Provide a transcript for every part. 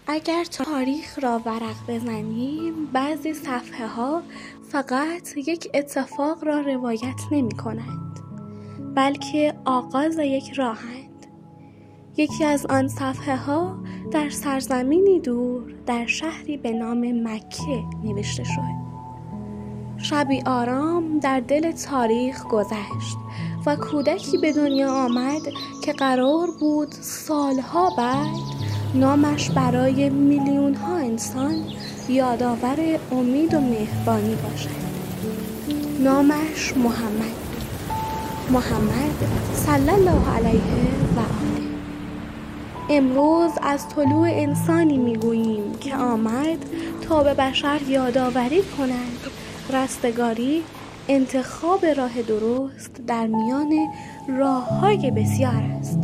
اگر تاریخ را ورق بزنیم بعضی صفحه ها فقط یک اتفاق را روایت نمی کنند بلکه آغاز یک راهند. یکی از آن صفحه ها در سرزمینی دور در شهری به نام مکه نوشته شد. شبی آرام در دل تاریخ گذشت و کودکی به دنیا آمد که قرار بود سالها بعد نامش برای میلیون ها انسان یادآور امید و مهربانی باشد. نامش محمد صلی الله علیه و آله. امروز از طلوع انسانی میگوییم که آمد تا به بشر یادآوری کند رستگاری، انتخاب راه درست در میان راه‌های بسیار است.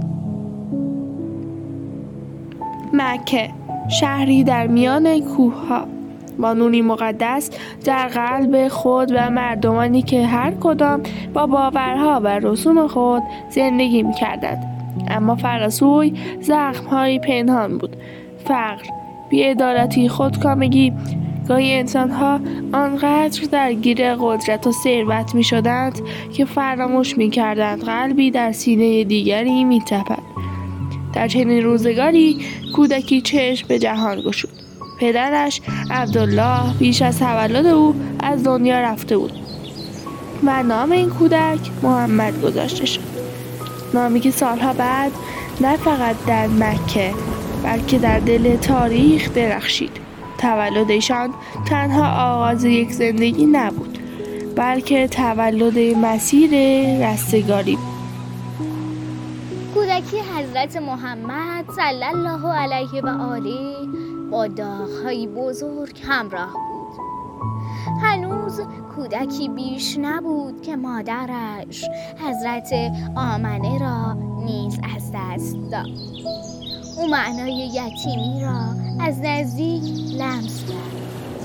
مکه، شهری در میان کوه‌ها، با نوری مقدس در قلب خود و مردمانی که هر کدام با باورها و رسوم خود زندگی می‌کردند. اما فراسوی زخم‌های پنهان بود. فقر، بی‌عدالتی، خودکامگی. گاهی انسان‌ها آنقدر درگیر قدرت و ثروت می‌شدند که فراموش می‌کردند قلبی در سینه دیگری می‌تپد. در چنین روزگاری کودکی چشم به جهان گشود. پدرش عبدالله پیش از تولد او از دنیا رفته بود و نام این کودک محمد گذاشته شد. نامی که سالها بعد نه فقط در مکه بلکه در دل تاریخ درخشید. تولد ایشان تنها آغاز یک زندگی نبود بلکه تولد مسیر رستگاری بود. کودکی حضرت محمد صلی الله علیه و آله با داغ‌های بزرگ همراه بود. هنوز کودکی بیش نبود که مادرش حضرت آمنه را نیز از دست داد. او معنای یتیمی را از نزدیک لمس کرد.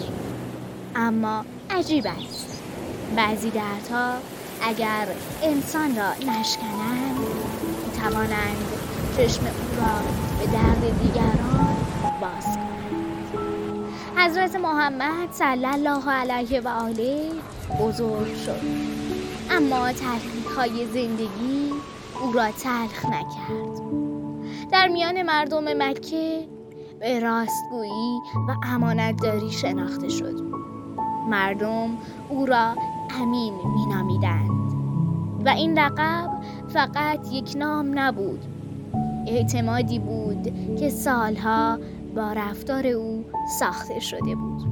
اما عجیب است، بعضی دردها اگر انسان را نشکنند می‌توانند چشم او را به درد دیگران باز کنند. حضرت محمد صلی الله علیه و آله بزرگ شد، اما تلخی‌های زندگی او را تلخ نکرد. در میان مردم مکه به راستگویی و امانتداری شناخته شد. مردم او را امین می‌نامیدند و این لقب فقط یک نام نبود، اعتمادی بود که سالها با رفتار او ساخته شده بود.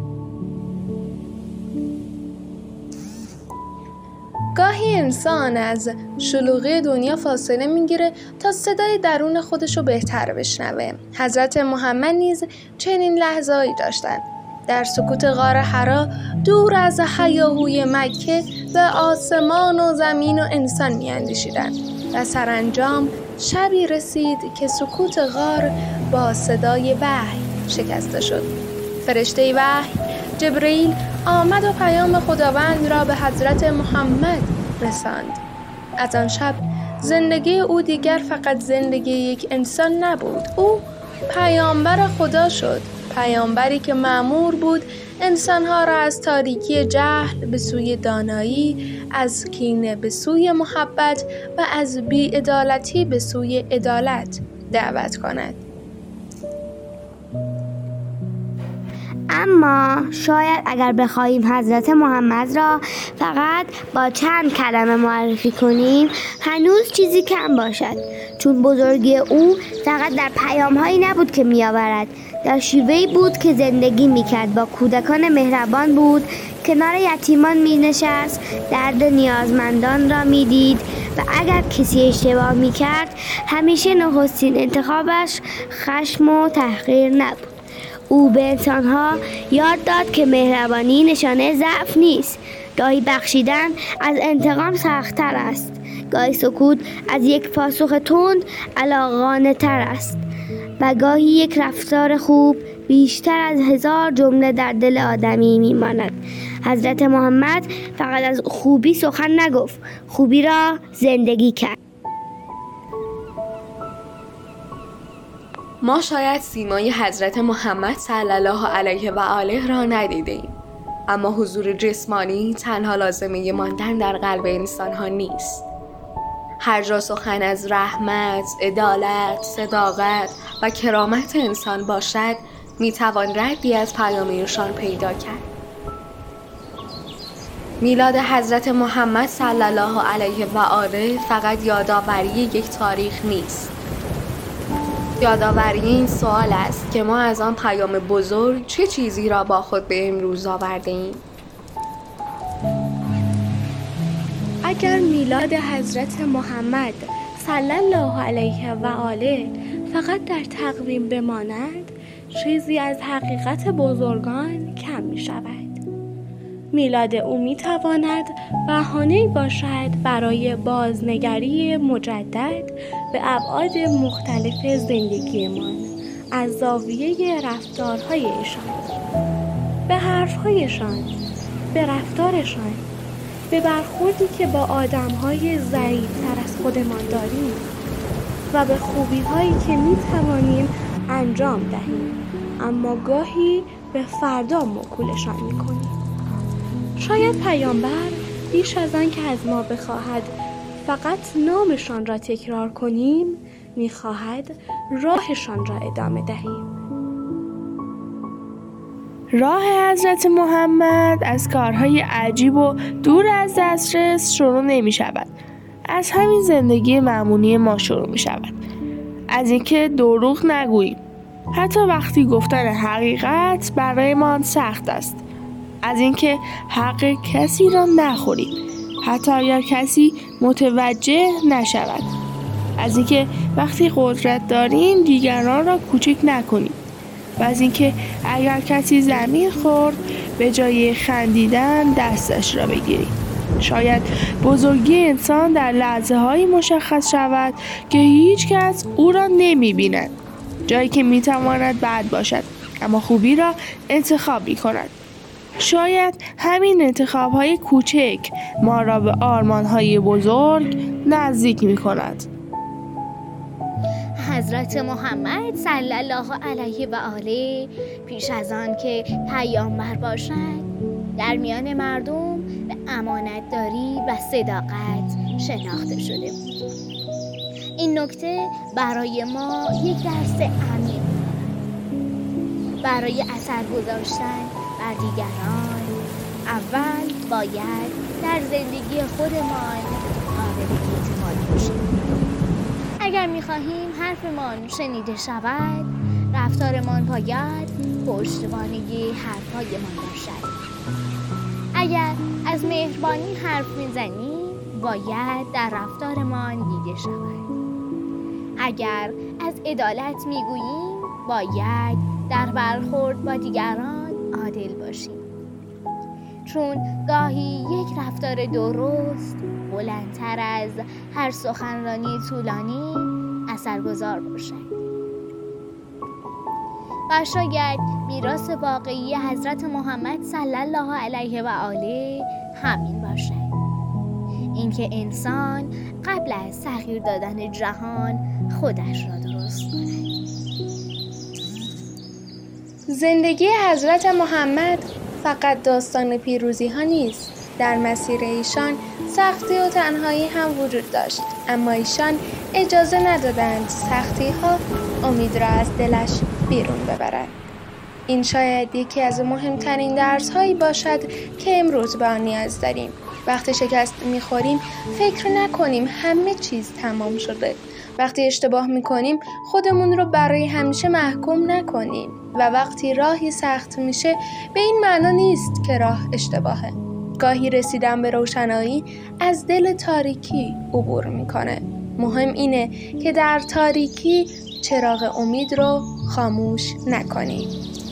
گاهی انسان از شلوغی دنیا فاصله میگیره تا صدای درون خودشو بهتر بشنوه. حضرت محمد نیز چنین لحظه‌ای داشتند. در سکوت غار حرا دور از هیاهوی مکه به آسمان و زمین و انسان می‌اندیشیدند و سرانجام شبی رسید که سکوت غار با صدای وحی شکسته شد. فرشته وحی جبرئیل آمد و پیام خداوند را به حضرت محمد رساند. از آن شب زندگی او دیگر فقط زندگی یک انسان نبود. او پیامبر خدا شد، پیامبری که مأمور بود انسانها را از تاریکی جهل به سوی دانایی، از کینه به سوی محبت و از بی‌عدالتی به سوی عدالت دعوت کند. اما شاید اگر بخواهیم حضرت محمد را فقط با چند کلمه معرفی کنیم هنوز چیزی کم باشد، چون بزرگی او فقط در پیام‌هایی نبود که می‌آورد، در شیوهی بود که زندگی می‌کرد. با کودکان مهربان بود، کنار یتیمان می‌نشست، درد نیازمندان را می‌دید و اگر کسی اشتباه می‌کرد همیشه نخستین انتخابش خشم و تحقیر نبود. او به انسانها یاد داد که مهربانی نشانه ضعف نیست. گاهی بخشیدن از انتقام سخت‌تر است، گاهی سکوت از یک پاسخ تند علاقانه‌تر است و گاهی یک رفتار خوب بیشتر از 1000 جمله در دل آدمی می‌ماند. حضرت محمد فقط از خوبی سخن نگفت، خوبی را زندگی کرد. ما شاید سیمای حضرت محمد صلی الله علیه و آله را ندیدیم، اما حضور جسمانی تنها لازمه ماندن در قلب انسان ها نیست. هر جا سخن از رحمت، عدالت، صداقت و کرامت انسان باشد، میتوان ردی از پیامشان پیدا کرد. میلاد حضرت محمد صلی الله علیه و آله فقط یادآوری یک تاریخ نیست. یادآوری این سوال است که ما از آن پیام بزرگ چه چیزی را با خود به امروز آورده ایم؟ اگر میلاد حضرت محمد صلی الله علیه و آله فقط در تقویم بماند، چیزی از حقیقت بزرگان کم می شود. میلاد او می تواند بهانه‌ای باشد برای بازنگری مجدد به ابعاد مختلف زندگیمان، از زاویه رفتارهای ایشان، به حرفهایشان، به رفتارشان، به برخوردی که با آدمهای ضعیف‌تر از خودمان داریم و به خوبی‌هایی که می توانیم انجام دهیم، اما گاهی به فردا موکولشان می کنیم. شاید پیامبر بیش از آن که از ما بخواهد فقط نامشان را تکرار کنیم، می‌خواهد راهشان را ادامه دهیم. راه حضرت محمد از کارهای عجیب و دور از دسترس شروع نمی شود. از همین زندگی معمولی ما شروع می شود. از اینکه دروغ نگوییم، حتی وقتی گفتن حقیقت برای ما سخت است. از اینکه حق کسی را نخوریم، حتی اگر کسی متوجه نشود. از اینکه وقتی قدرت داریم دیگران را کوچک نکنیم. و از اینکه اگر کسی زمین خورد به جای خندیدن دستش را بگیریم. شاید بزرگی انسان در لحظه هایی مشخص شود که هیچ کس او را نمی بیند. جایی که می تواند بد باشد اما خوبی را انتخاب می کند. شاید همین انتخاب های کوچک ما را به آرمان های بزرگ نزدیک می کند. حضرت محمد صلی الله علیه و آله پیش از آن که پیامبر باشد در میان مردم به امانتداری و صداقت شناخته شده بود. این نکته برای ما یک درس عمیق برای اثر گذاشتن بر دیگران. اول باید در زندگی خودمان قابل اعتماد باشیم. اگر می‌خواهیم حرفمان شنیده شود، رفتارمان باید پشتوانه حرف‌هایمان باشد. اگر از مهربانی حرف می‌زنیم، باید در رفتارمان دیده شود. اگر از عدالت می‌گوییم، باید در برخورد با دیگران عادل باشیم. چون گاهی یک رفتار درست بلندتر از هر سخنرانی طولانی اثرگذار باشد. و شاید میراث واقعی حضرت محمد صلی الله علیه و آله همین باشد. اینکه انسان قبل از تغییر دادن جهان خودش را درست کند. زندگی حضرت محمد فقط داستان پیروزی ها نیست. در مسیر ایشان سختی و تنهایی هم وجود داشت، اما ایشان اجازه ندادند سختی ها امید را از دلش بیرون ببرد. این شاید یکی از مهمترین درس هایی باشد که امروز به آن نیاز داریم. وقتی شکست میخوریم فکر نکنیم همه چیز تمام شده. وقتی اشتباه میکنیم خودمون رو برای همیشه محکوم نکنیم و وقتی راهی سخت میشه به این معنا نیست که راه اشتباهه. گاهی رسیدن به روشنایی از دل تاریکی عبور میکنه. مهم اینه که در تاریکی چراغ امید رو خاموش نکنیم.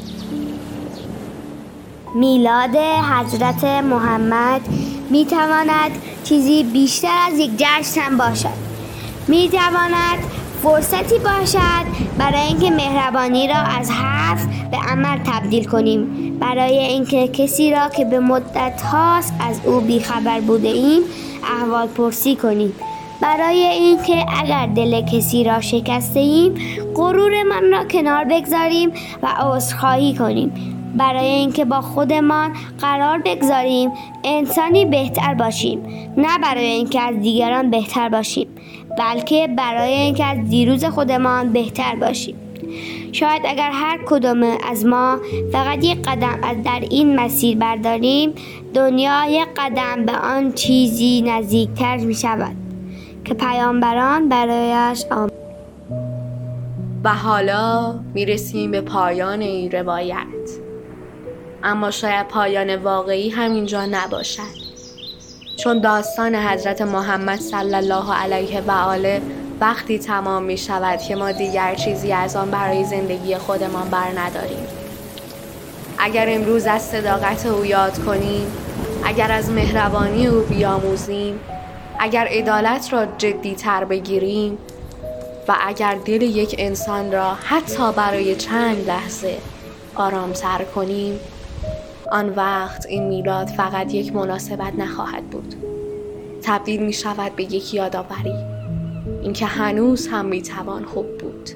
میلاد حضرت محمد میتواند چیزی بیشتر از یک جشن باشد. میتواند فرصتی باشد برای اینکه مهربانی را از حرف به عمل تبدیل کنیم، برای اینکه کسی را که به مدت هاست از او بیخبر بوده ایم احوال پرسی کنیم برای اینکه اگر دل کسی را شکسته ایم غرورمان را کنار بگذاریم و عذرخواهی کنیم، برای اینکه با خودمان قرار بگذاریم انسانی بهتر باشیم، نه برای اینکه از دیگران بهتر باشیم، بلکه برای اینکه از دیروز خودمان بهتر باشیم. شاید اگر هر کدام از ما فقط یک قدم در این مسیر برداریم، دنیا یک قدم به آن چیزی نزدیکتر می شود که پیامبران برایش آمد. و حالا می رسیم به پایان این روایت. اما شاید پایان واقعی همینجا نباشد، چون داستان حضرت محمد صلی الله علیه و آله وقتی تمام می شود که ما دیگر چیزی از آن برای زندگی خودمان بر نداریم. اگر امروز از صداقت او یاد کنیم، اگر از مهربانی او بیاموزیم، اگر عدالت را جدی تر بگیریم و اگر دل یک انسان را حتی برای چند لحظه آرام تر کنیم، آن وقت این میلاد فقط یک مناسبت نخواهد بود. تبدیل می شود به یک یادآوری، اینکه هنوز هم می توان خوب بود.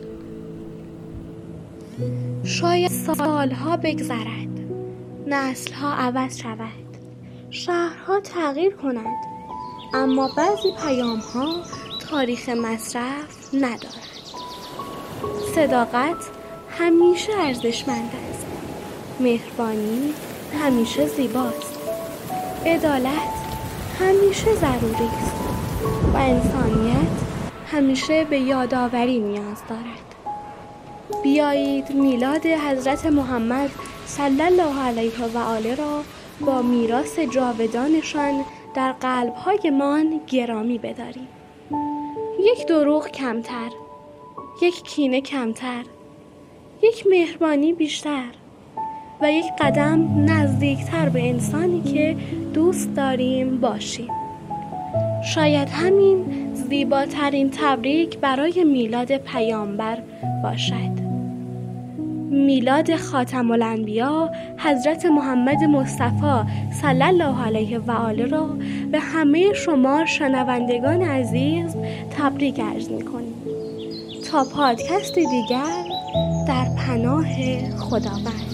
شاید سالها بگذرد، نسلها عوض شود، شهرها تغییر کند، اما بعضی پیام‌ها تاریخ مصرف ندارد. صداقت همیشه ارزشمند است، مهربانی همیشه زیباست، عدالت همیشه ضروری است و انسانیت همیشه به یادآوری نیاز دارد. بیایید میلاد حضرت محمد صلی الله علیه و آله را با میراث جاودانشان در قلب‌هایمان گرامی بداریم. یک دروغ کمتر، یک کینه کمتر، یک مهربانی بیشتر و یک قدم نزدیکتر به انسانی که دوست داریم باشیم. شاید همین زیباترین تبریک برای میلاد پیامبر باشد. میلاد خاتم الانبیا حضرت محمد مصطفی صلی الله علیه و آله را به همه شما شنوندگان عزیز تبریک عرض می‌کنیم. تا پادکست دیگر در پناه خداوند.